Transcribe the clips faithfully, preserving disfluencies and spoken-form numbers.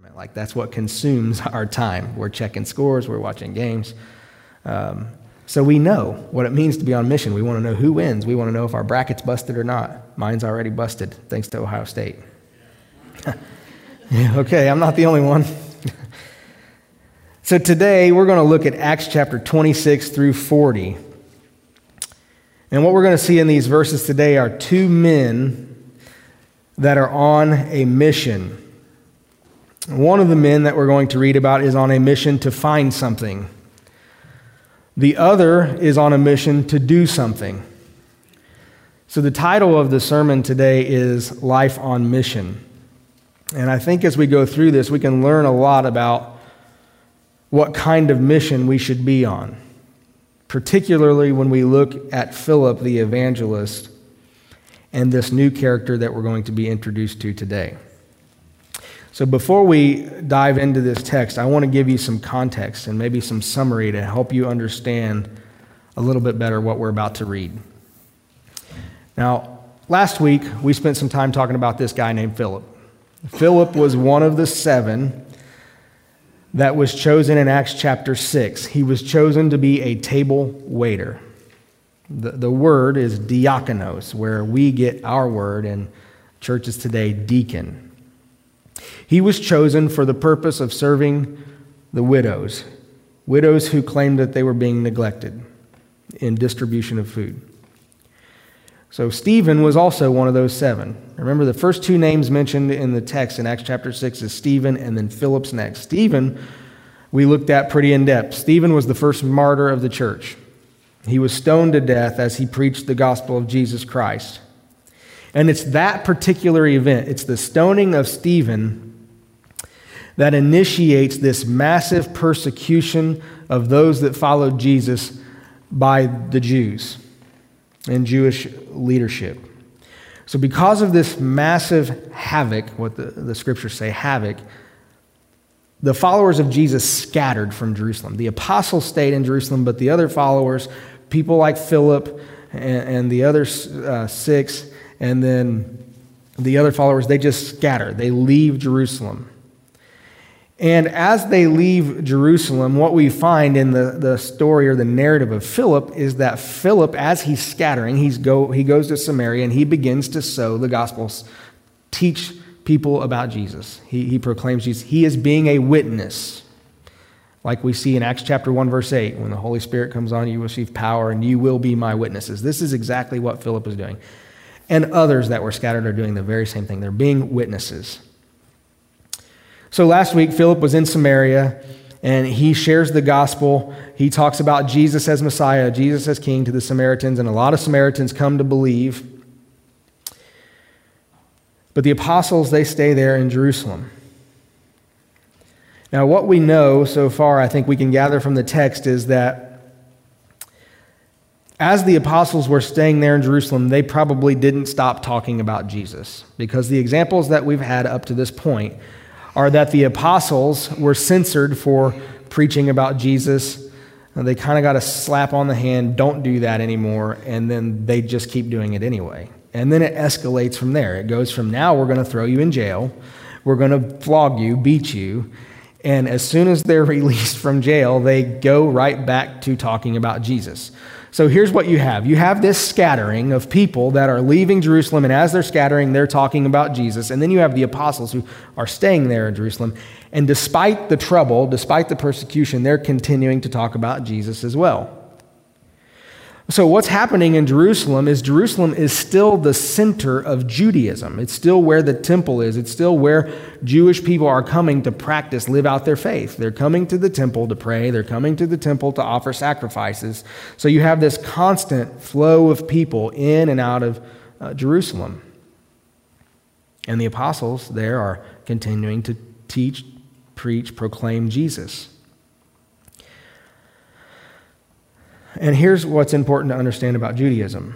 entertainment. Like, that's what consumes our time. We're checking scores, we're watching games. Um, so we know what it means to be on mission. We want to know who wins. We want to know if our bracket's busted or not. Mine's already busted, thanks to Ohio State. Yeah, okay, I'm not the only one. So today, we're going to look at Acts chapter twenty-six through forty. And what we're going to see in these verses today are two men that are on a mission. One of the men that we're going to read about is on a mission to find something. The other is on a mission to do something. So the title of the sermon today is Life on Mission. And I think as we go through this, we can learn a lot about what kind of mission we should be on, particularly when we look at Philip the evangelist and this new character that we're going to be introduced to today. So before we dive into this text, I want to give you some context and maybe some summary to help you understand a little bit better what we're about to read. Now, last week, we spent some time talking about this guy named Philip. Philip was one of the seven that was chosen in Acts chapter six. He was chosen to be a table waiter. The, the word is diakonos, where we get our word in churches today, deacon. He was chosen for the purpose of serving the widows, widows who claimed that they were being neglected in distribution of food. So Stephen was also one of those seven. Remember, the first two names mentioned in the text in Acts chapter six is Stephen and then Philip's next. Stephen, we looked at pretty in depth. Stephen was the first martyr of the church. He was stoned to death as he preached the gospel of Jesus Christ. And it's that particular event, it's the stoning of Stephen, that initiates this massive persecution of those that followed Jesus by the Jews and Jewish leadership. So because of this massive havoc, what the, the scriptures say, havoc, the followers of Jesus scattered from Jerusalem. The apostles stayed in Jerusalem, but the other followers, people like Philip and, and the other uh, six, and then the other followers, they just scatter. They leave Jerusalem. And as they leave Jerusalem, what we find in the, the story or the narrative of Philip is that Philip, as he's scattering, he's go, he goes to Samaria and he begins to sow the gospel, teach people about Jesus. He, he proclaims Jesus. He is being a witness, like we see in Acts chapter one, verse eight, when the Holy Spirit comes on you, you will receive power and you will be my witnesses. This is exactly what Philip is doing. And others that were scattered are doing the very same thing. They're being witnesses. So last week, Philip was in Samaria, and he shares the gospel. He talks about Jesus as Messiah, Jesus as King to the Samaritans, and a lot of Samaritans come to believe. But the apostles, they stay there in Jerusalem. Now, what we know so far, I think we can gather from the text, is that as the apostles were staying there in Jerusalem, they probably didn't stop talking about Jesus, because the examples that we've had up to this point are that the apostles were censored for preaching about Jesus. They kind of got a slap on the hand, don't do that anymore, and then they just keep doing it anyway. And then it escalates from there. It goes from, now we're going to throw you in jail, we're going to flog you, beat you, and as soon as they're released from jail, they go right back to talking about Jesus. So here's what you have. You have this scattering of people that are leaving Jerusalem, and as they're scattering, they're talking about Jesus. And then you have the apostles who are staying there in Jerusalem. And despite the trouble, despite the persecution, they're continuing to talk about Jesus as well. So what's happening in Jerusalem is Jerusalem is still the center of Judaism. It's still where the temple is. It's still where Jewish people are coming to practice, live out their faith. They're coming to the temple to pray. They're coming to the temple to offer sacrifices. So you have this constant flow of people in and out of uh, Jerusalem. And the apostles there are continuing to teach, preach, proclaim Jesus. And here's what's important to understand about Judaism.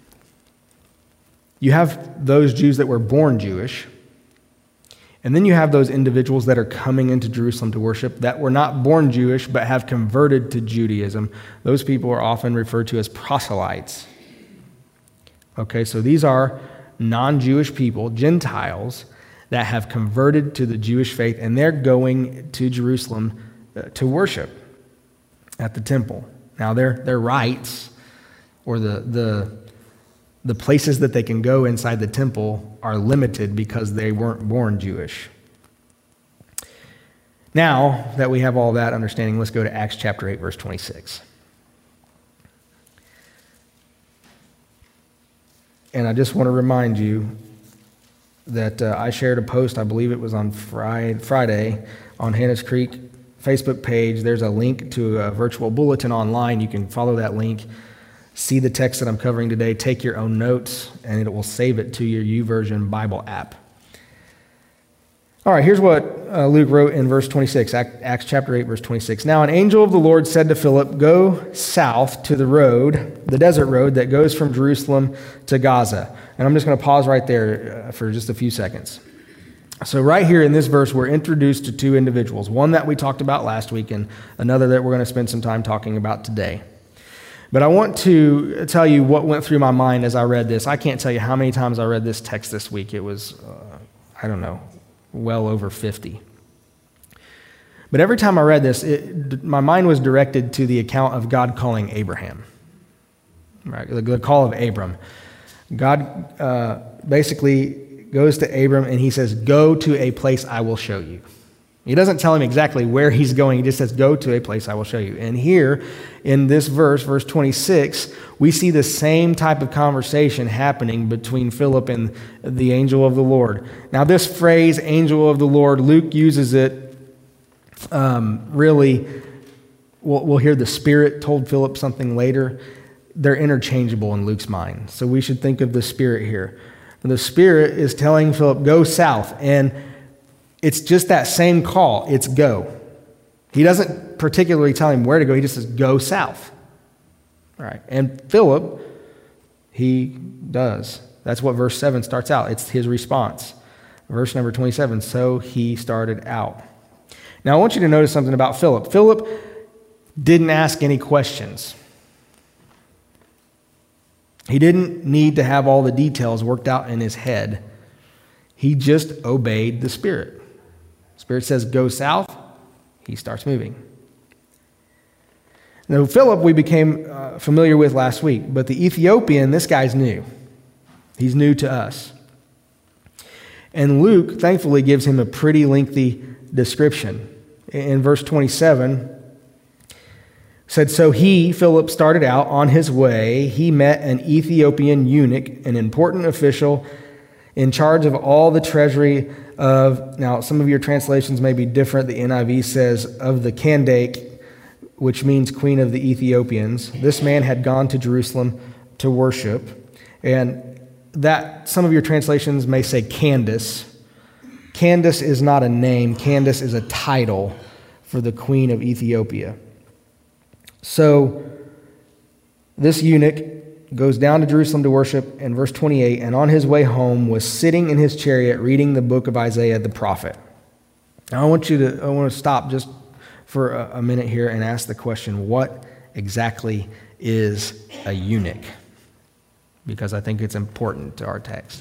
You have those Jews that were born Jewish, and then you have those individuals that are coming into Jerusalem to worship that were not born Jewish but have converted to Judaism. Those people are often referred to as proselytes. Okay, so these are non-Jewish people, Gentiles, that have converted to the Jewish faith, and they're going to Jerusalem uh, to worship at the temple. Now, their their rites, or the the the places that they can go inside the temple, are limited because they weren't born Jewish. Now that we have all that understanding, let's go to Acts chapter eight, verse twenty-six. And I just want to remind you that uh, I shared a post, I believe it was on Friday, Friday, on Hannah's Creek Facebook page. There's a link to a virtual bulletin online. You can follow that link, see the text that I'm covering today, take your own notes, and it will save it to your YouVersion Bible app. All right, here's what uh, Luke wrote in verse twenty-six, Acts chapter eight, verse twenty-six. Now an angel of the Lord said to Philip, "Go south to the road, the desert road that goes from Jerusalem to Gaza." And I'm just going to pause right there uh, for just a few seconds. So right here in this verse, we're introduced to two individuals, one that we talked about last week and another that we're going to spend some time talking about today. But I want to tell you what went through my mind as I read this. I can't tell you how many times I read this text this week. It was, uh, I don't know, well over fifty. But every time I read this, it, my mind was directed to the account of God calling Abraham, right? The, the call of Abram. God uh, basically goes to Abram and he says, "Go to a place I will show you." He doesn't tell him exactly where he's going. He just says, "Go to a place I will show you." And here in this verse, verse twenty-six, we see the same type of conversation happening between Philip and the angel of the Lord. Now, this phrase, angel of the Lord, Luke uses it um, really, we'll, we'll hear the Spirit told Philip something later. They're interchangeable in Luke's mind. So we should think of the Spirit here. The Spirit is telling Philip, "Go south." And it's just that same call. It's go. He doesn't particularly tell him where to go. He just says, "Go south." All right. And Philip, he does. That's what verse seven starts out. It's his response. Verse number twenty-seven, so he started out. Now, I want you to notice something about Philip. Philip didn't ask any questions. He didn't need to have all the details worked out in his head. He just obeyed the Spirit. The Spirit says, "Go south." He starts moving. Now, Philip we became uh, familiar with last week, but the Ethiopian, this guy's new. He's new to us. And Luke, thankfully, gives him a pretty lengthy description. In verse twenty-seven, said, "So he, Philip, started out on his way. He met an Ethiopian eunuch, an important official in charge of all the treasury of," now some of your translations may be different. The N I V says, "of the Kandake," which means queen of the Ethiopians. This man had gone to Jerusalem to worship. And that, some of your translations may say Candace. Candace is not a name. Candace is a title for the queen of Ethiopia. So this eunuch goes down to Jerusalem to worship, in verse twenty-eight, and on his way home was sitting in his chariot reading the book of Isaiah the prophet. Now I want you to, I want to stop just for a, a minute here and ask the question, what exactly is a eunuch? Because I think it's important to our text.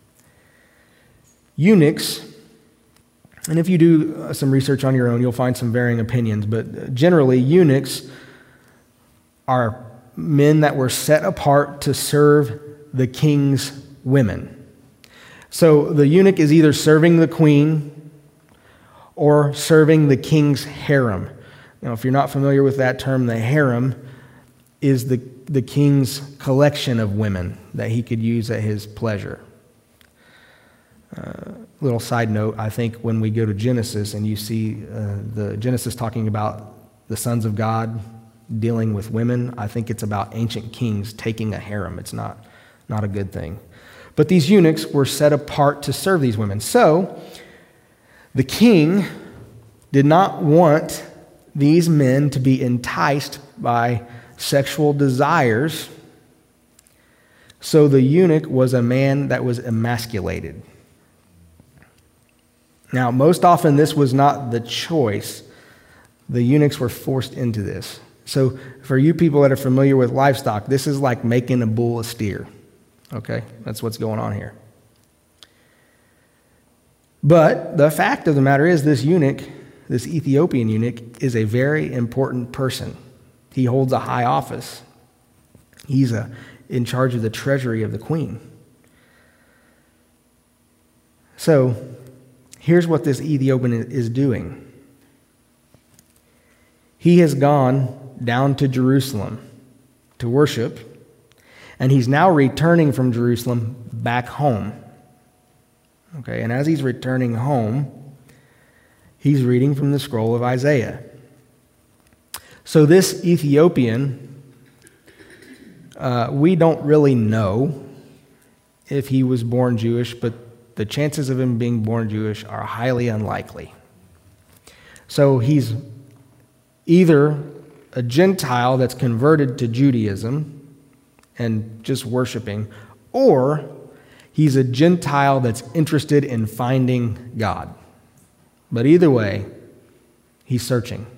Eunuchs, and if you do some research on your own, you'll find some varying opinions, but generally eunuchs are men that were set apart to serve the king's women. So the eunuch is either serving the queen or serving the king's harem. Now, if you're not familiar with that term, the harem is the, the king's collection of women that he could use at his pleasure. Uh, little side note, I think when we go to Genesis and you see uh, the Genesis talking about the sons of God dealing with women, I think it's about ancient kings taking a harem. It's not, not a good thing. But these eunuchs were set apart to serve these women. So the king did not want these men to be enticed by sexual desires. So the eunuch was a man that was emasculated. Now, most often this was not the choice. The eunuchs were forced into this. So for you people that are familiar with livestock, this is like making a bull a steer. Okay? That's what's going on here. But the fact of the matter is, this eunuch, this Ethiopian eunuch, is a very important person. He holds a high office. He's a, in charge of the treasury of the queen. So, here's what this Ethiopian is doing. He has gone down to Jerusalem to worship, and he's now returning from Jerusalem back home. Okay, and as he's returning home, he's reading from the scroll of Isaiah. So this Ethiopian, uh, we don't really know if he was born Jewish, but the chances of him being born Jewish are highly unlikely. So he's either a Gentile that's converted to Judaism and just worshiping, or he's a Gentile that's interested in finding God. But either way, he's searching.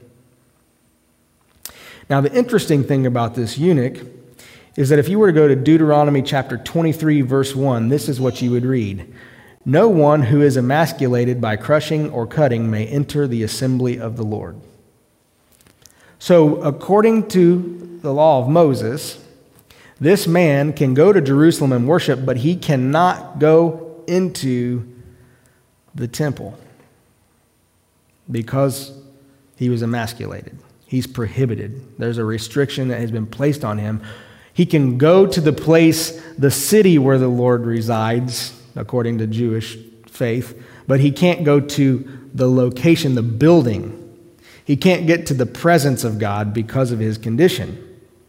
Now, the interesting thing about this eunuch is that if you were to go to Deuteronomy chapter twenty-three, verse one, this is what you would read. No one who is emasculated by crushing or cutting may enter the assembly of the Lord. So, according to the law of Moses, this man can go to Jerusalem and worship, but he cannot go into the temple because he was emasculated. He's prohibited. There's a restriction that has been placed on him. He can go to the place, the city where the Lord resides, according to Jewish faith, but he can't go to the location, the building. He can't get to the presence of God because of his condition.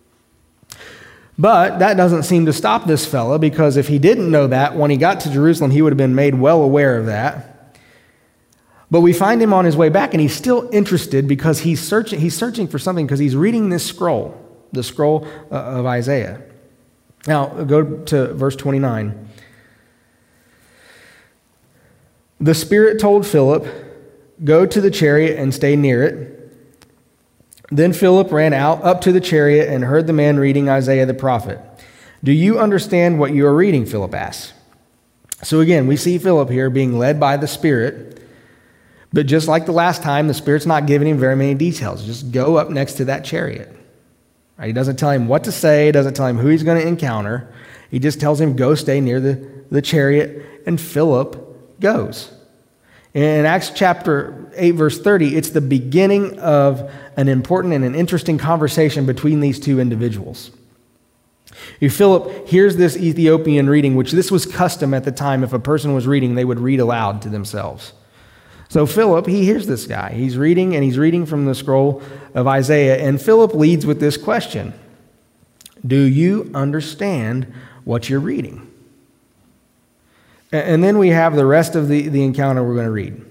But that doesn't seem to stop this fella, because if he didn't know that, when he got to Jerusalem, he would have been made well aware of that. But we find him on his way back, and he's still interested because he's searching, he's searching for something, because he's reading this scroll, the scroll uh, of Isaiah. Now, go to verse twenty-nine. The Spirit told Philip, "Go to the chariot and stay near it." Then Philip ran out up to the chariot and heard the man reading Isaiah the prophet. "Do you understand what you are reading?" Philip asked. So again, we see Philip here being led by the Spirit. But just like the last time, the Spirit's not giving him very many details. Just go up next to that chariot. Right? He doesn't tell him what to say. He doesn't tell him who he's going to encounter. He just tells him, go stay near the, the chariot. And Philip goes. In Acts chapter eight, verse thirty, it's the beginning of an important and an interesting conversation between these two individuals. If Philip hears this Ethiopian reading, which this was custom at the time. If a person was reading, they would read aloud to themselves. So Philip, he hears this guy. He's reading, and he's reading from the scroll of Isaiah. And Philip leads with this question. Do you understand what you're reading? And then we have the rest of the, the encounter we're going to read.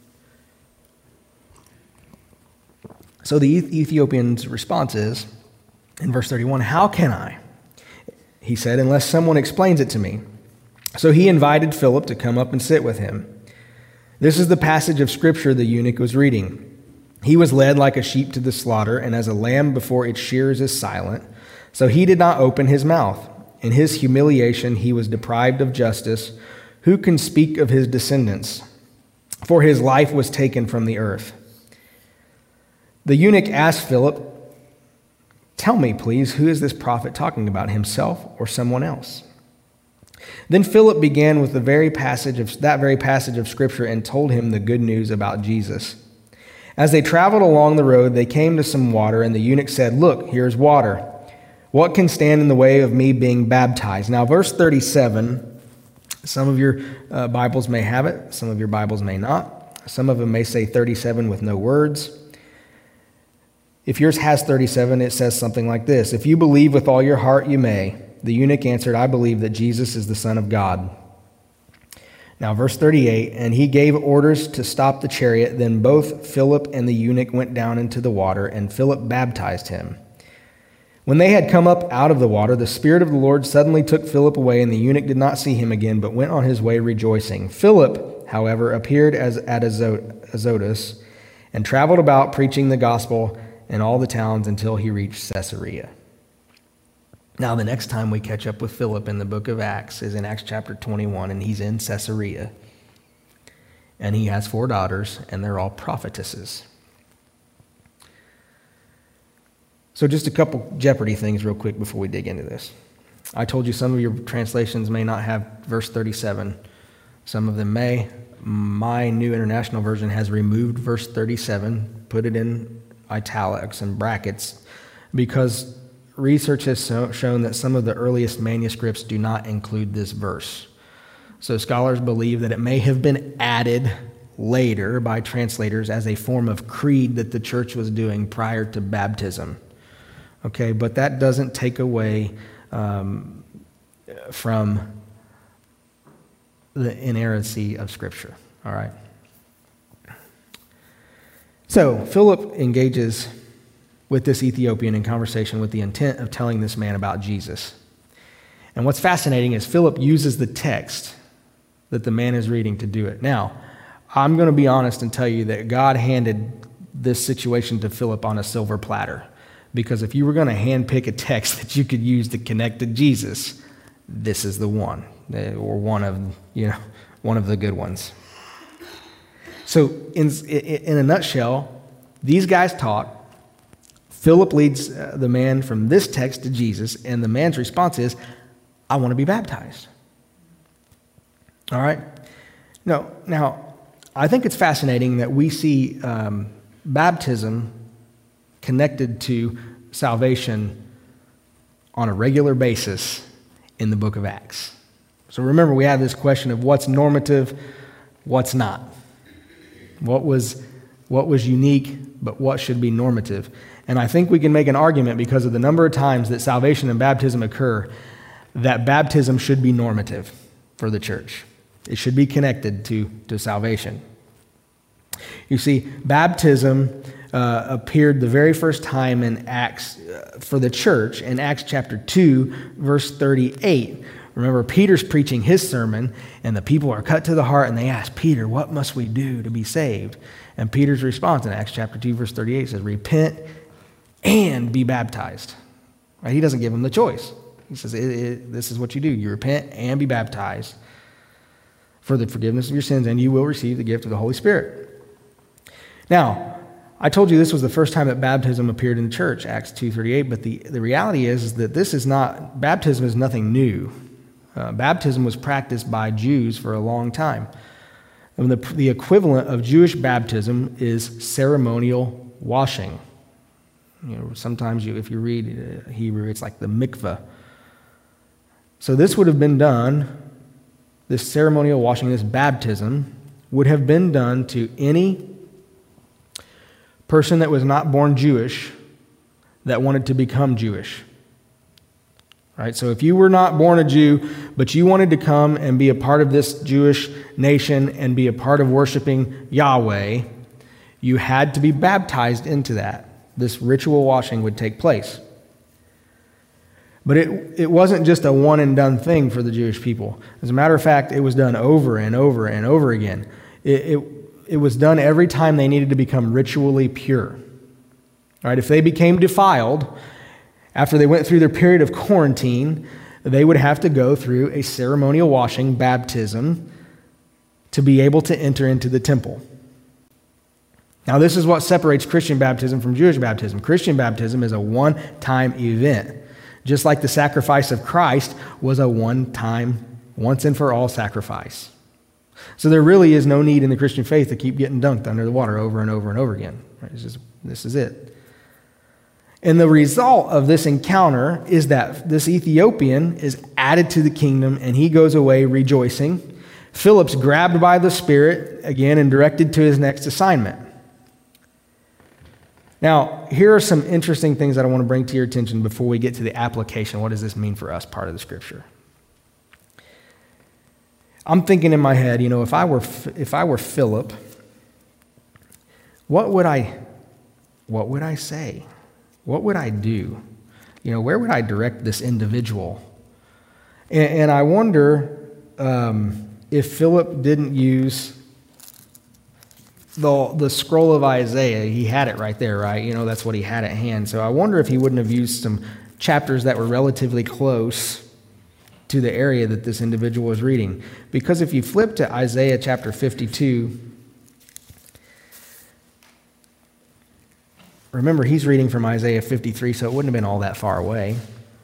So the Ethiopian's response is, in verse thirty-one, "How can I?" he said, "unless someone explains it to me." So he invited Philip to come up and sit with him. This is the passage of Scripture the eunuch was reading. "He was led like a sheep to the slaughter, and as a lamb before its shears is silent, so he did not open his mouth. In his humiliation he was deprived of justice. Who can speak of his descendants? For his life was taken from the earth." The eunuch asked Philip, "Tell me, please, who is this prophet talking about, himself or someone else?" Then Philip began with the very passage of that very passage of Scripture and told him the good news about Jesus. As they traveled along the road, they came to some water, and the eunuch said, "Look, here's water. What can stand in the way of me being baptized?" Now, verse thirty-seven. Some of your uh, Bibles may have it. Some of your Bibles may not. Some of them may say thirty-seven with no words. If yours has thirty-seven, it says something like this. "If you believe with all your heart, you may." The eunuch answered, "I believe that Jesus is the Son of God." Now, verse thirty-eight, "And he gave orders to stop the chariot. Then both Philip and the eunuch went down into the water, and Philip baptized him. When they had come up out of the water, the Spirit of the Lord suddenly took Philip away, and the eunuch did not see him again, but went on his way rejoicing. Philip, however, appeared as at Azotus and traveled about preaching the gospel in all the towns until he reached Caesarea. Now, the next time we catch up with Philip in the book of Acts is in Acts chapter twenty-one, and he's in Caesarea. and he has four daughters, and they're all prophetesses. So just a couple Jeopardy things real quick before we dig into this. I told you some of your translations may not have verse thirty-seven. Some of them may. My New International Version has removed verse thirty-seven, put it in italics and brackets, because research has so, shown that some of the earliest manuscripts do not include this verse. So scholars believe that it may have been added later by translators as a form of creed that the church was doing prior to baptism. Okay, but that doesn't take away um, from the inerrancy of Scripture. All right. So Philip engages with this Ethiopian in conversation with the intent of telling this man about Jesus. And what's fascinating is Philip uses the text that the man is reading to do it. Now, I'm going to be honest and tell you that God handed this situation to Philip on a silver platter. Because if you were going to handpick a text that you could use to connect to Jesus, this is the one, or one of, you know, one of the good ones. So in, in a nutshell, these guys talk. Philip leads the man from this text to Jesus, and the man's response is, I want to be baptized. All right? No, now, I think it's fascinating that we see um, baptism connected to salvation on a regular basis in the book of Acts. So remember, we have this question of what's normative, what's not. What was, what was unique, but what should be normative. And I think we can make an argument because of the number of times that salvation and baptism occur that baptism should be normative for the church. It should be connected to, to salvation. You see, baptism uh, appeared the very first time in Acts uh, for the church in Acts chapter two, verse thirty-eight. Remember, Peter's preaching his sermon, and the people are cut to the heart, and they ask Peter, what must we do to be saved? And Peter's response in Acts chapter two, verse thirty-eight says, repent and be baptized. Right? He doesn't give them the choice. He says, it, it, this is what you do. You repent and be baptized for the forgiveness of your sins, and you will receive the gift of the Holy Spirit. Now, I told you this was the first time that baptism appeared in the church, Acts two thirty-eight, but the, the reality is, is that this is not, baptism is nothing new. Uh, baptism was practiced by Jews for a long time. And the, the equivalent of Jewish baptism is ceremonial washing. You know, sometimes you, if you read uh, Hebrew, it's like the mikveh. So this would have been done, this ceremonial washing, this baptism, would have been done to any person that was not born Jewish that wanted to become Jewish. Right? So if you were not born a Jew, but you wanted to come and be a part of this Jewish nation and be a part of worshiping Yahweh, you had to be baptized into that. This ritual washing would take place. But it, it wasn't just a one and done thing for the Jewish people. As a matter of fact, it was done over and over and over again. It, it, it was done every time they needed to become ritually pure. All right, if they became defiled, after they went through their period of quarantine, they would have to go through a ceremonial washing, baptism, to be able to enter into the temple. Now, this is what separates Christian baptism from Jewish baptism. Christian baptism is a one-time event, just like the sacrifice of Christ was a one-time, once-and-for-all sacrifice. So there really is no need in the Christian faith to keep getting dunked under the water over and over and over again. Right? It's just, this is it. And the result of this encounter is that this Ethiopian is added to the kingdom, and he goes away rejoicing. Philip's grabbed by the Spirit again and directed to his next assignment. Now, here are some interesting things that I want to bring to your attention before we get to the application. What does this mean for us, part of the Scripture? I'm thinking in my head, you know, if I were if I were Philip, what would I what would I say? What would I do? You know, where would I direct this individual? And, and I wonder um, if Philip didn't use the the scroll of Isaiah. He had it right there, right? You know, that's what he had at hand. So I wonder if he wouldn't have used some chapters that were relatively close to the area that this individual was reading. Because if you flip to Isaiah chapter fifty-two, remember, he's reading from Isaiah fifty-three, so it wouldn't have been all that far away.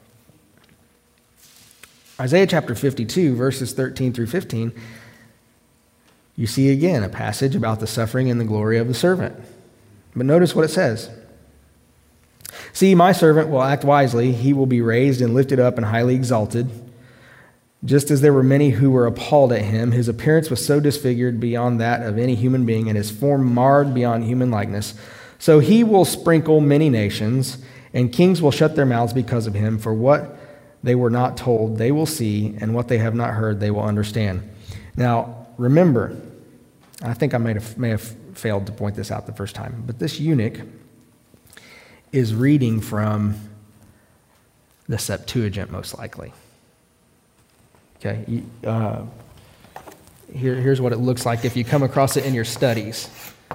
Isaiah chapter fifty-two, verses thirteen through fifteen, you see again a passage about the suffering and the glory of the servant. But notice what it says. See, my servant will act wisely. He will be raised and lifted up and highly exalted. Just as there were many who were appalled at him, his appearance was so disfigured beyond that of any human being, and his form marred beyond human likeness. So he will sprinkle many nations, and kings will shut their mouths because of him. For what they were not told, they will see, and what they have not heard, they will understand. Now, remember, I think I may have, may have failed to point this out the first time, but this eunuch is reading from the Septuagint, most likely. Okay, uh, here, here's what it looks like if you come across it in your studies.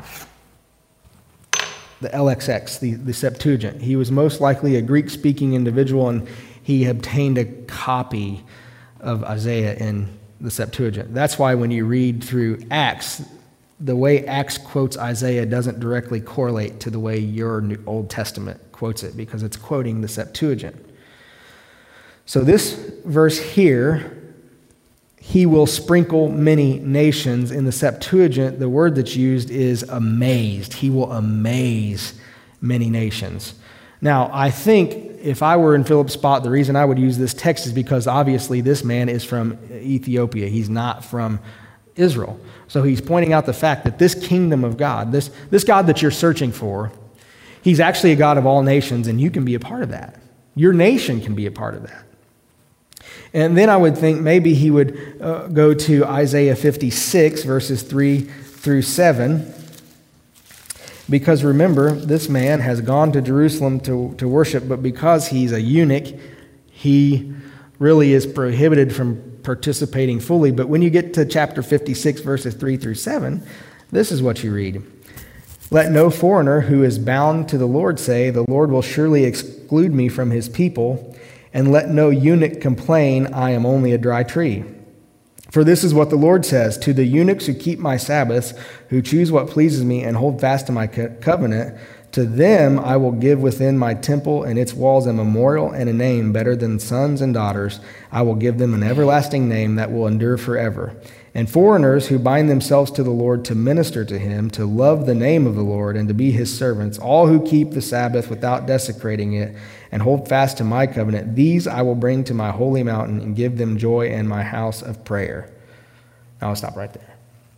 The L X X, the, the Septuagint. He was most likely a Greek-speaking individual, and he obtained a copy of Isaiah in the Septuagint. That's why when you read through Acts, the way Acts quotes Isaiah doesn't directly correlate to the way your New Old Testament quotes it, because it's quoting the Septuagint. So this verse here, he will sprinkle many nations. In the Septuagint, the word that's used is amazed. He will amaze many nations. Now, I think if I were in Philip's spot, the reason I would use this text is because obviously this man is from Ethiopia. He's not from Israel. So he's pointing out the fact that this kingdom of God, this, this God that you're searching for, he's actually a God of all nations, and you can be a part of that. Your nation can be a part of that. And then I would think maybe he would uh, go to Isaiah fifty-six, verses three through seven, because remember, this man has gone to Jerusalem to, to worship, but because he's a eunuch, he really is prohibited from participating fully. But when you get to chapter fifty-six, verses three through seven, this is what you read. Let no foreigner who is bound to the Lord say, the Lord will surely exclude me from his people. And let no eunuch complain, I am only a dry tree. For this is what the Lord says, to the eunuchs who keep my Sabbaths, who choose what pleases me and hold fast to my co- covenant, to them I will give within my temple and its walls a memorial and a name better than sons and daughters. I will give them an everlasting name that will endure forever. And foreigners who bind themselves to the Lord to minister to him, to love the name of the Lord and to be his servants, all who keep the Sabbath without desecrating it and hold fast to my covenant, these I will bring to my holy mountain and give them joy in my house of prayer. Now I'll stop right there.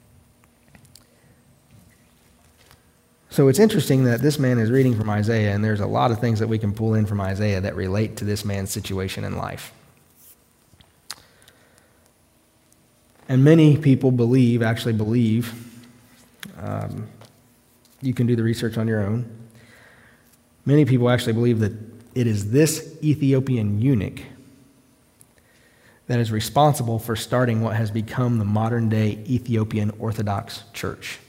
So it's interesting that this man is reading from Isaiah, and there's a lot of things that we can pull in from Isaiah that relate to this man's situation in life. And many people believe, actually believe, um, you can do the research on your own. Many people actually believe that it is this Ethiopian eunuch that is responsible for starting what has become the modern-day Ethiopian Orthodox Church.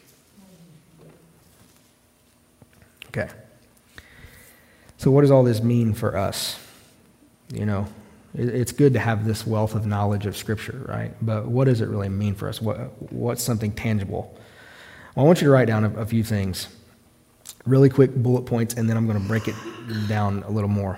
Okay. So what does all this mean for us? You know, it's good to have this wealth of knowledge of Scripture, right? But what does it really mean for us? What, what's something tangible? Well, I want you to write down a, a few things. Really quick bullet points, and then I'm going to break it down a little more.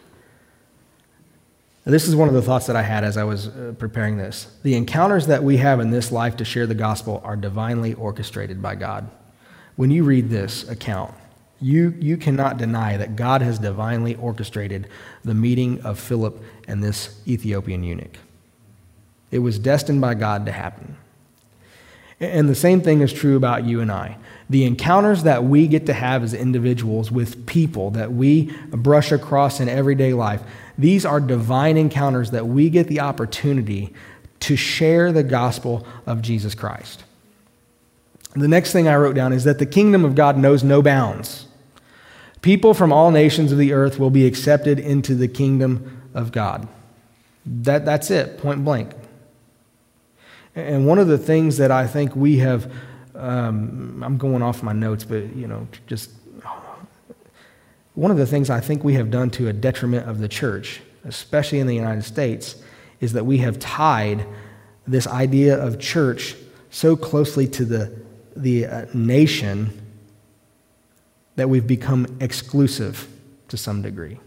Now, this is one of the thoughts that I had as I was uh, preparing this. The encounters that we have in this life to share the gospel are divinely orchestrated by God. When you read this account, You, you cannot deny that God has divinely orchestrated the meeting of Philip and this Ethiopian eunuch. It was destined by God to happen. And the same thing is true about you and I. The encounters that we get to have as individuals with people that we brush across in everyday life, these are divine encounters that we get the opportunity to share the gospel of Jesus Christ. The next thing I wrote down is that the kingdom of God knows no bounds. People from all nations of the earth will be accepted into the kingdom of God. That, that's it, point blank. And one of the things that I think we have, um, I'm going off my notes, but, you know, just one of the things I think we have done to a detriment of the church, especially in the United States, is that we have tied this idea of church so closely to the, the uh, nation that we've become exclusive to some degree.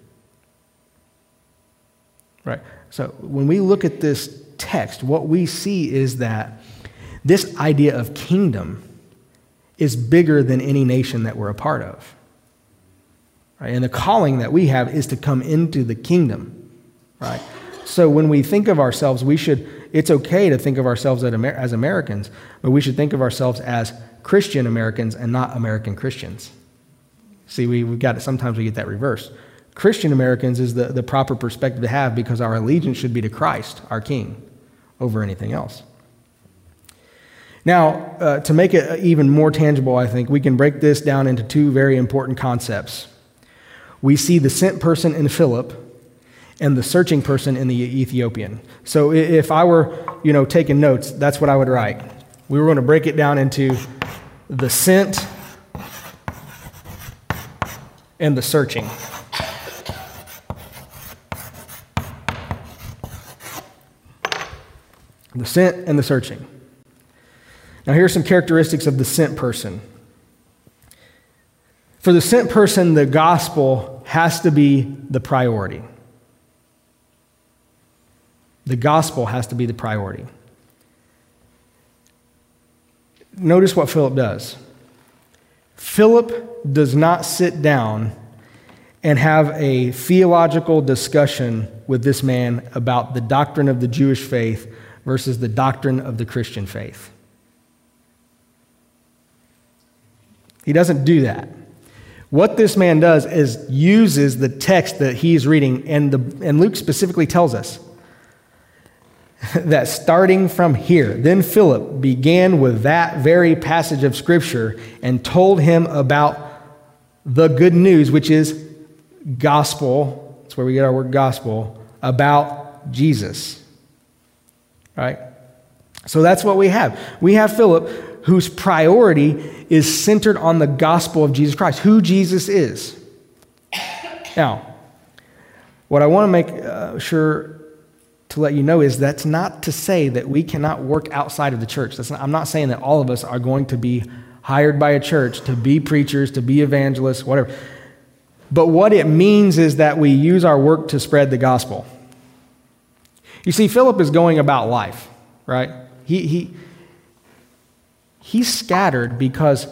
Right? So when we look at this text, what we see is that this idea of kingdom is bigger than any nation that we're a part of. Right? And the calling that we have is to come into the kingdom. Right? So when we think of ourselves, we should, it's okay to think of ourselves as Americans, but we should think of ourselves as Christian Americans and not American Christians. See, we, we've got, sometimes we get that reversed. Christian Americans is the, the proper perspective to have because our allegiance should be to Christ, our King, over anything else. Now, uh, to make it even more tangible, I think, we can break this down into two very important concepts. We see the sent person in Philip and the searching person in the Ethiopian. So if I were, you know, taking notes, that's what I would write. We were going to break it down into the sent and the searching. The sent and the searching. Now, here are some characteristics of the sent person. For the sent person, the gospel has to be the priority. The gospel has to be the priority. Notice what Philip does. Philip does not sit down and have a theological discussion with this man about the doctrine of the Jewish faith versus the doctrine of the Christian faith. He doesn't do that. What this man does is uses the text that he's reading, and, the, and Luke specifically tells us that starting from here, then Philip began with that very passage of Scripture and told him about the good news, which is gospel, that's where we get our word gospel, about Jesus. Right? So that's what we have. We have Philip, whose priority is centered on the gospel of Jesus Christ, who Jesus is. Now, what I want to make uh, sure to let you know is that's not to say that we cannot work outside of the church. That's not, I'm not saying that all of us are going to be hired by a church to be preachers, to be evangelists, whatever. But what it means is that we use our work to spread the gospel. You see, Philip is going about life, right? He he he's scattered because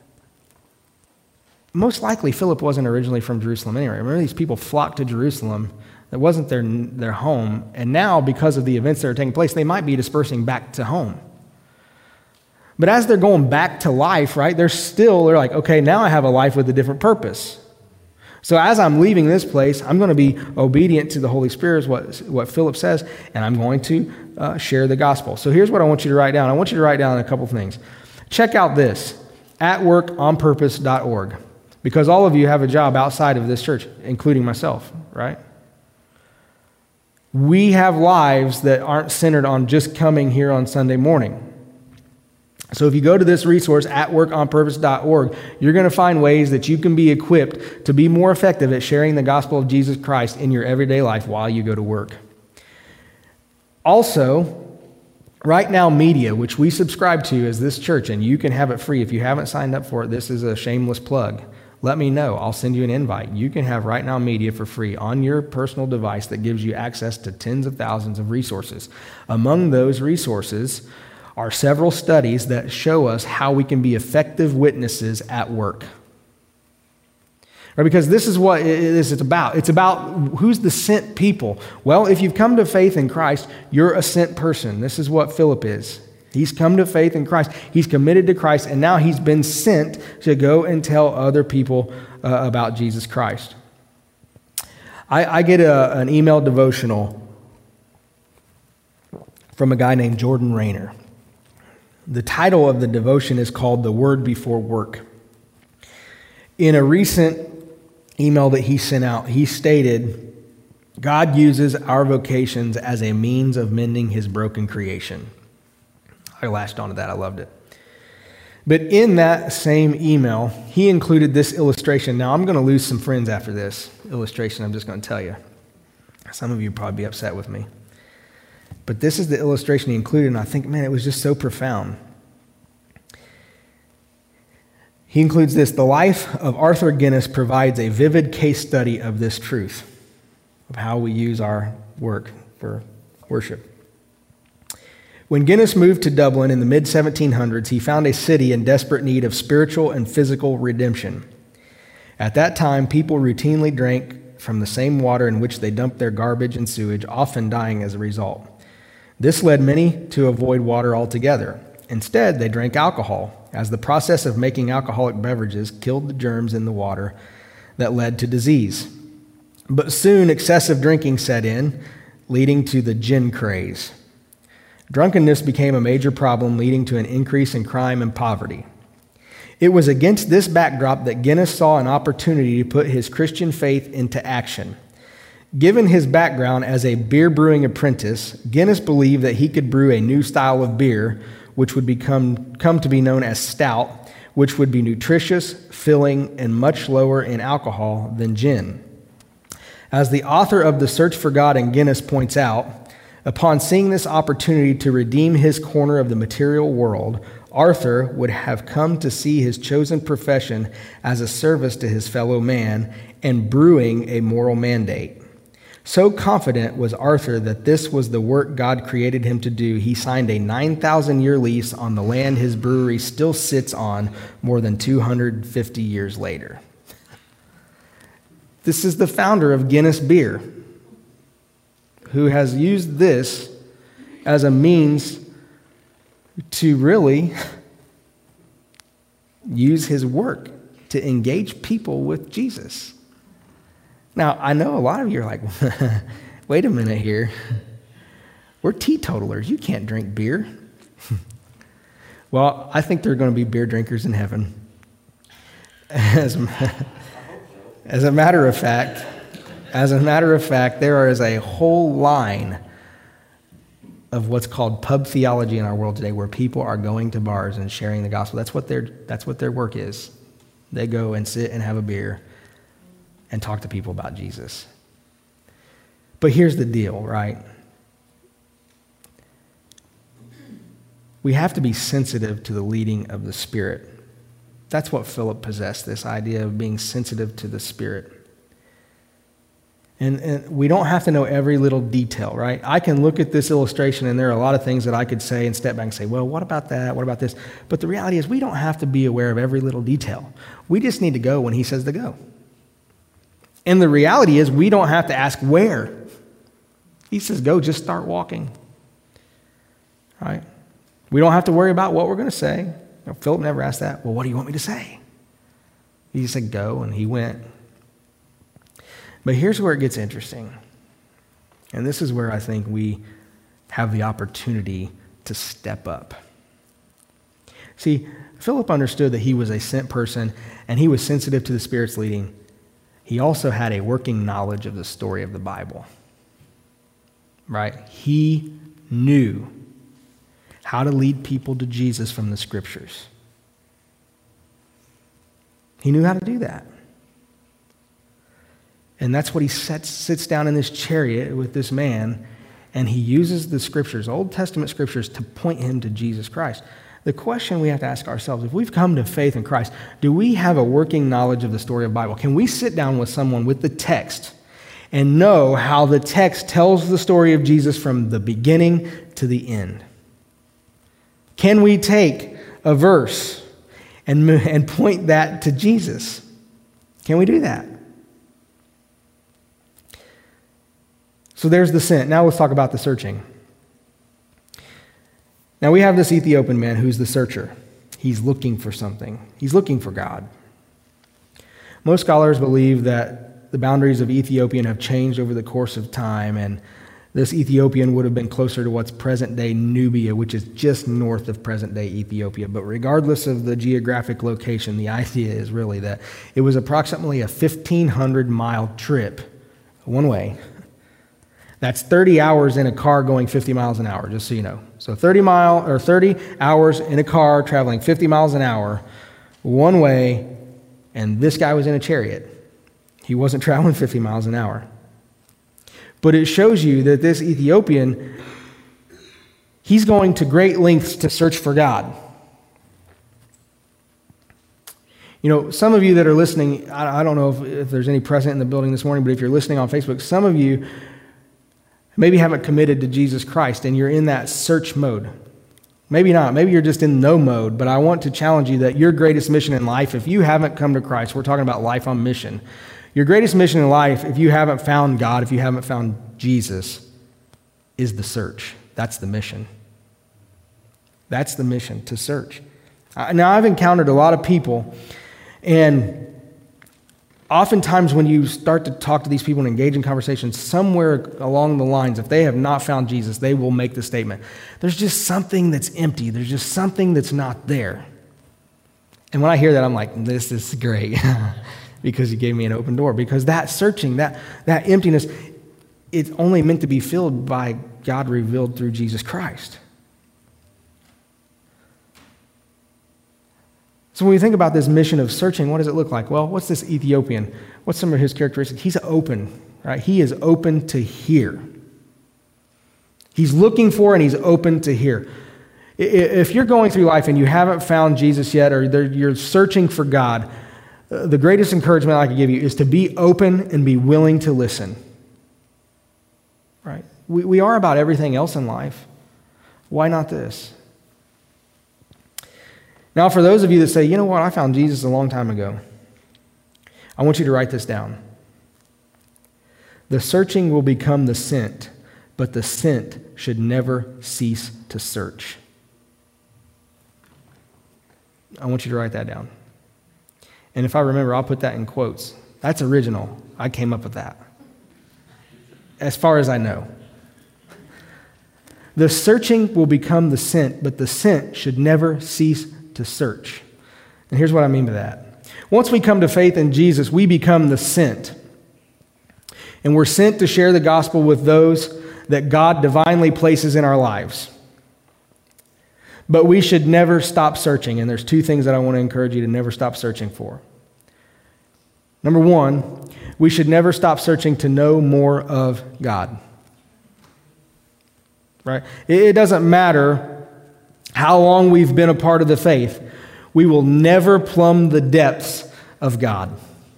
most likely Philip wasn't originally from Jerusalem anyway. Remember, these people flocked to Jerusalem. That wasn't their their home, and now because of the events that are taking place, they might be dispersing back to home. But as they're going back to life, right? They're still they're like, okay, now I have a life with a different purpose. So as I'm leaving this place, I'm going to be obedient to the Holy Spirit, is what, what Philip says, and I'm going to uh, share the gospel. So here's what I want you to write down. I want you to write down a couple things. Check out this, at work on purpose dot org, because all of you have a job outside of this church, including myself, right? We have lives that aren't centered on just coming here on Sunday morning. So if you go to this resource, at work on purpose dot org, you're going to find ways that you can be equipped to be more effective at sharing the gospel of Jesus Christ in your everyday life while you go to work. Also, Right Now Media, which we subscribe to as this church, and you can have it free. If you haven't signed up for it, this is a shameless plug. Let me know. I'll send you an invite. You can have Right Now Media for free on your personal device that gives you access to tens of thousands of resources. Among those resources are several studies that show us how we can be effective witnesses at work. Right, because this is what it is it's about. It's about who's the sent people. Well, if you've come to faith in Christ, you're a sent person. This is what Philip is. He's come to faith in Christ. He's committed to Christ, and now he's been sent to go and tell other people uh, about Jesus Christ. I, I get a, an email devotional from a guy named Jordan Rayner. The title of the devotion is called The Word Before Work. In a recent email that he sent out, he stated, God uses our vocations as a means of mending his broken creation. I latched onto that. I loved it. But in that same email, he included this illustration. Now, I'm going to lose some friends after this illustration, I'm just going to tell you. Some of you would probably be upset with me. But this is the illustration he included, and I think, man, it was just so profound. He He includes this: the life of Arthur Guinness provides a vivid case study of this truth, of how we use our work for worship. When Guinness moved to Dublin in the mid seventeen hundreds, he found a city in desperate need of spiritual and physical redemption. At that time, people routinely drank from the same water in which they dumped their garbage and sewage, often dying as a result. This led many to avoid water altogether. Instead, they drank alcohol, as the process of making alcoholic beverages killed the germs in the water that led to disease. But soon, excessive drinking set in, leading to the gin craze. Drunkenness became a major problem, leading to an increase in crime and poverty. It was against this backdrop that Guinness saw an opportunity to put his Christian faith into action. Given his background as a beer brewing apprentice, Guinness believed that he could brew a new style of beer, which would become come to be known as stout, which would be nutritious, filling, and much lower in alcohol than gin. As the author of The Search for God in Guinness points out, upon seeing this opportunity to redeem his corner of the material world, Arthur would have come to see his chosen profession as a service to his fellow man and brewing a moral mandate. So confident was Arthur that this was the work God created him to do, he signed a nine thousand year lease on the land his brewery still sits on more than two hundred fifty years later. This is the founder of Guinness Beer, who has used this as a means to really use his work to engage people with Jesus. Now, I know a lot of you are like, wait a minute here. We're teetotalers. You can't drink beer. Well, I think there are going to be beer drinkers in heaven. As, as a matter of fact, as a matter of fact, there is a whole line of what's called pub theology in our world today, where people are going to bars and sharing the gospel. That's what their that's what their work is. They go and sit and have a beer and talk to people about Jesus. But here's the deal, right? We have to be sensitive to the leading of the Spirit. That's what Philip possessed, this idea of being sensitive to the Spirit. And, and we don't have to know every little detail, right? I can look at this illustration and there are a lot of things that I could say and step back and say, well, what about that? What about this? But the reality is we don't have to be aware of every little detail. We just need to go when he says to go. And the reality is we don't have to ask where. He says, go, just start walking. Right? We don't have to worry about what we're going to say. You know, Philip never asked that. Well, what do you want me to say? He just said, go, and he went. But here's where it gets interesting. And this is where I think we have the opportunity to step up. See, Philip understood that he was a sent person and he was sensitive to the Spirit's leading. He also had a working knowledge of the story of the Bible. Right? He knew how to lead people to Jesus from the Scriptures. He knew how to do that. And that's what he sets, sits down in this chariot with this man, and he uses the Scriptures, Old Testament Scriptures, to point him to Jesus Christ. The question we have to ask ourselves, if we've come to faith in Christ, do we have a working knowledge of the story of the Bible? Can we sit down with someone with the text and know how the text tells the story of Jesus from the beginning to the end? Can we take a verse and, and point that to Jesus? Can we do that? So there's the sent. Now let's talk about the searching. Now we have this Ethiopian man who's the searcher. He's looking for something. He's looking for God. Most scholars believe that the boundaries of Ethiopian have changed over the course of time, and this Ethiopian would have been closer to what's present-day Nubia, which is just north of present-day Ethiopia. But regardless of the geographic location, the idea is really that it was approximately a fifteen hundred mile trip, one way. That's thirty hours in a car going fifty miles an hour, just so you know. So thirty mile or thirty hours in a car traveling fifty miles an hour, one way, and this guy was in a chariot. He wasn't traveling fifty miles an hour. But it shows you that this Ethiopian, he's going to great lengths to search for God. You know, some of you that are listening, I, I don't know if, if there's any present in the building this morning, but if you're listening on Facebook, some of you maybe haven't committed to Jesus Christ and you're in that search mode. Maybe not. Maybe you're just in no mode, but I want to challenge you that your greatest mission in life, if you haven't come to Christ, we're talking about life on mission. Your greatest mission in life, if you haven't found God, if you haven't found Jesus, is the search. That's the mission. That's the mission, to search. Now, I've encountered a lot of people, and oftentimes when you start to talk to these people and engage in conversations, somewhere along the lines, if they have not found Jesus, they will make the statement, there's just something that's empty. There's just something that's not there. And when I hear that, I'm like, this is great, because he gave me an open door. Because that searching, that, that emptiness, it's only meant to be filled by God revealed through Jesus Christ. So when we think about this mission of searching, what does it look like? Well, what's this Ethiopian? What's some of his characteristics? He's open, right? He is open to hear. He's looking for and he's open to hear. If you're going through life and you haven't found Jesus yet, or you're searching for God, the greatest encouragement I can give you is to be open and be willing to listen. Right? We, we are about everything else in life. Why not this? Now, for those of you that say, you know what, I found Jesus a long time ago, I want you to write this down. The searching will become the scent, but the scent should never cease to search. I want you to write that down. And if I remember, I'll put that in quotes. That's original. I came up with that. As far as I know. The searching will become the scent, but the scent should never cease to search. And here's what I mean by that. Once we come to faith in Jesus, we become the sent. And we're sent to share the gospel with those that God divinely places in our lives. But we should never stop searching. And there's two things that I want to encourage you to never stop searching for. Number one, we should never stop searching to know more of God. Right? It doesn't matter how long we've been a part of the faith, we will never plumb the depths of God.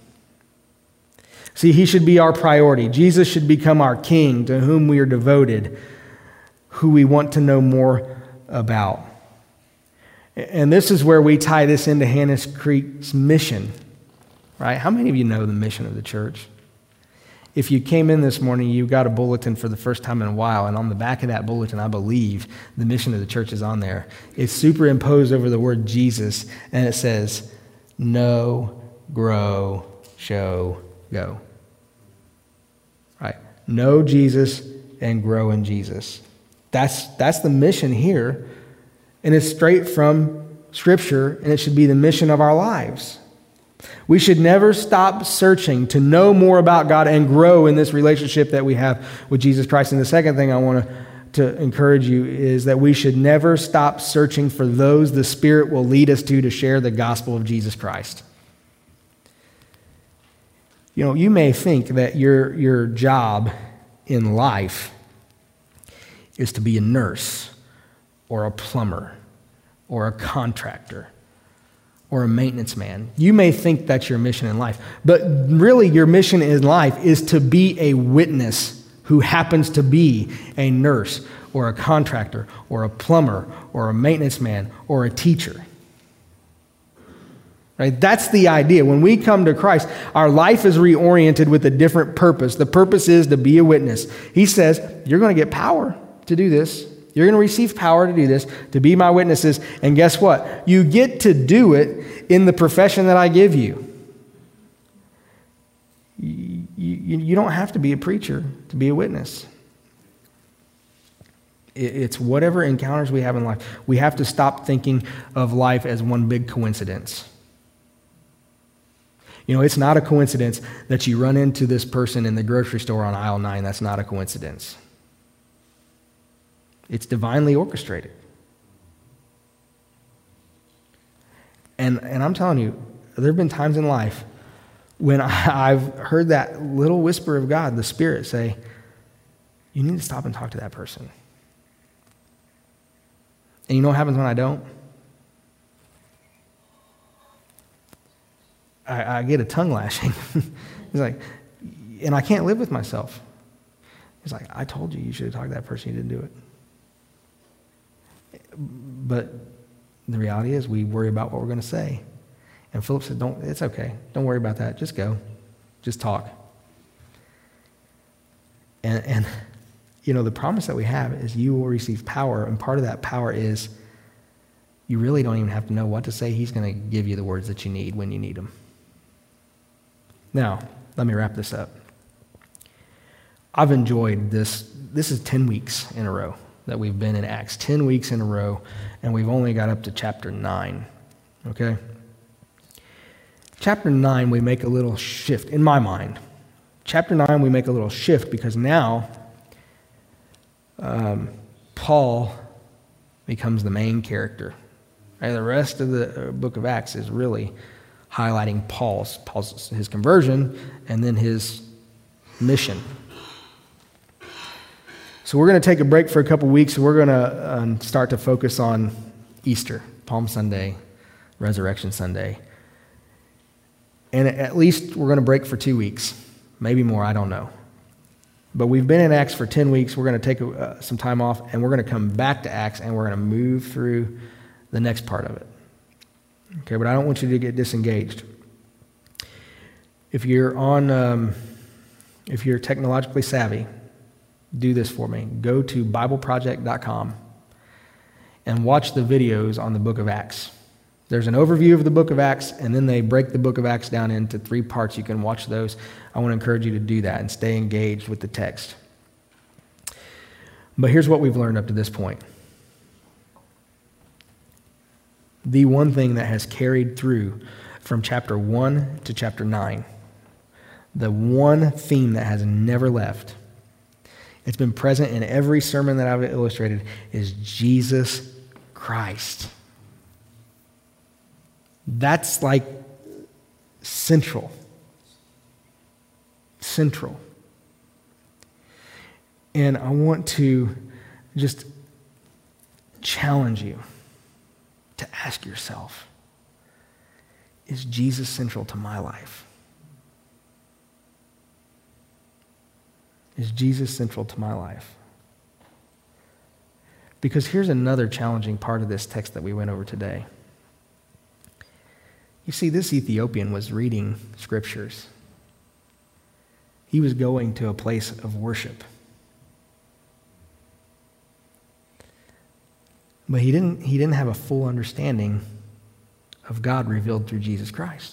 See, he should be our priority. Jesus should become our king, to whom we are devoted, who we want to know more about. And this is where we tie this into Hannah's Creek's mission, right? How many of you know the mission of the church? If you came in this morning, you got a bulletin for the first time in a while, and on the back of that bulletin, I believe, the mission of the church is on there. It's superimposed over the word Jesus, and it says, know, grow, show, go. Right? Know Jesus and grow in Jesus. That's, that's the mission here, and it's straight from Scripture, and it should be the mission of our lives. We should never stop searching to know more about God and grow in this relationship that we have with Jesus Christ. And the second thing I want to, to encourage you is that we should never stop searching for those the Spirit will lead us to to share the gospel of Jesus Christ. You know, you may think that your, your job in life is to be a nurse or a plumber or a contractor or a maintenance man. You may think that's your mission in life, but really your mission in life is to be a witness who happens to be a nurse or a contractor or a plumber or a maintenance man or a teacher. Right? That's the idea. When we come to Christ, our life is reoriented with a different purpose. The purpose is to be a witness. He says, you're going to get power to do this. You're going to receive power to do this, to be my witnesses. And guess what? You get to do it in the profession that I give you. You, you, you don't have to be a preacher to be a witness. It, it's whatever encounters we have in life. We have to stop thinking of life as one big coincidence. You know, it's not a coincidence that you run into this person in the grocery store on aisle nine. That's not a coincidence. It's divinely orchestrated. And, and I'm telling you, there have been times in life when I, I've heard that little whisper of God, the Spirit, say, you need to stop and talk to that person. And you know what happens when I don't? I, I get a tongue lashing. He's like, and I can't live with myself. He's like, I told you you should have talked to that person. You didn't do it. But the reality is we worry about what we're going to say. And Philip said, "Don't. It's okay. Don't worry about that. Just go. Just talk." And, and you know, the promise that we have is you will receive power. And part of that power is you really don't even have to know what to say. He's going to give you the words that you need when you need them. Now, let me wrap this up. I've enjoyed this. This is ten weeks in a row that we've been in Acts. ten weeks in a row, and we've only got up to chapter nine. Okay? Chapter nine, we make a little shift, in my mind. Chapter nine, we make a little shift because now um, Paul becomes the main character. Right? The rest of the book of Acts is really highlighting Paul's, Paul's his conversion and then his mission. So we're going to take a break for a couple weeks. We're going to um, start to focus on Easter, Palm Sunday, Resurrection Sunday. And at least we're going to break for two weeks, maybe more, I don't know. But we've been in Acts for ten weeks. We're going to take uh, some time off, and we're going to come back to Acts, and we're going to move through the next part of it. Okay, but I don't want you to get disengaged. If you're on, um, if you're technologically savvy, do this for me. Go to Bible Project dot com and watch the videos on the book of Acts. There's an overview of the book of Acts, and then they break the book of Acts down into three parts. You can watch those. I want to encourage you to do that and stay engaged with the text. But here's what we've learned up to this point. The one thing that has carried through from chapter one to chapter nine, the one theme that has never left, it's been present in every sermon that I've illustrated, is Jesus Christ. That's like central. Central. And I want to just challenge you to ask yourself, is Jesus central to my life? Is Jesus central to my life? Because here's another challenging part of this text that we went over today. You see, this Ethiopian was reading scriptures. He was going to a place of worship. But he didn't, he didn't have a full understanding of God revealed through Jesus Christ.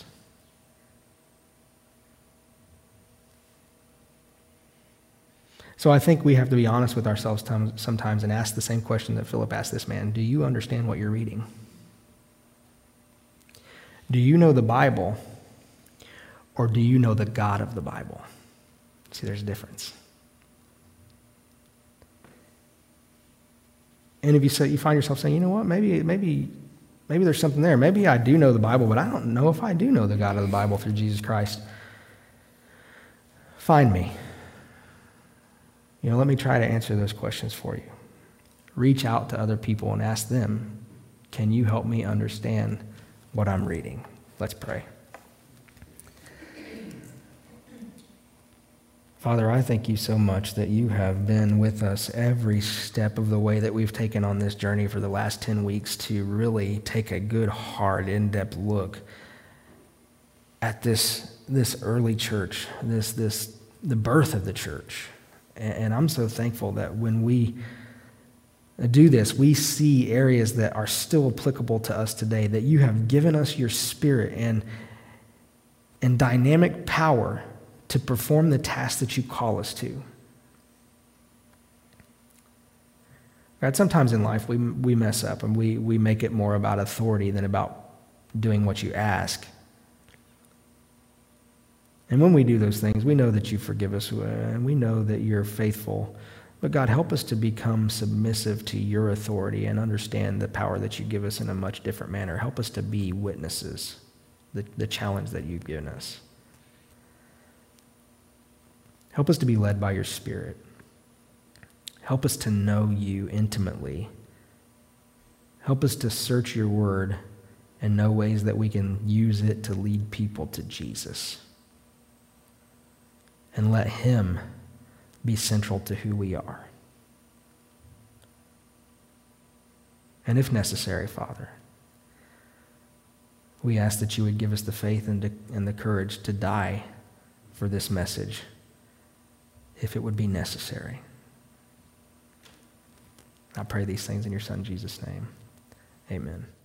So I think we have to be honest with ourselves sometimes and ask the same question that Philip asked this man. Do you understand what you're reading? Do you know the Bible, or do you know the God of the Bible? See, there's a difference. And if you say, you find yourself saying, you know what, maybe, maybe, maybe there's something there. Maybe I do know the Bible, but I don't know if I do know the God of the Bible through Jesus Christ. Find me. You know, let me try to answer those questions for you. Reach out to other people and ask them, can you help me understand what I'm reading? Let's pray. Father, I thank you so much that you have been with us every step of the way that we've taken on this journey for the last ten weeks to really take a good, hard, in-depth look at this, this early church, this, this, the birth of the church. And, and I'm so thankful that when we do this, we see areas that are still applicable to us today, that you have given us your Spirit and, and dynamic power to perform the task that you call us to. God, sometimes in life we we mess up and we, we make it more about authority than about doing what you ask. And when we do those things, we know that you forgive us and we know that you're faithful. But God, help us to become submissive to your authority and understand the power that you give us in a much different manner. Help us to be witnesses, the, the challenge that you've given us. Help us to be led by your Spirit. Help us to know you intimately. Help us to search your word and know ways that we can use it to lead people to Jesus. And let him be central to who we are. And if necessary, Father, we ask that you would give us the faith and, to, and the courage to die for this message, if it would be necessary. I pray these things in your Son, Jesus' name. Amen.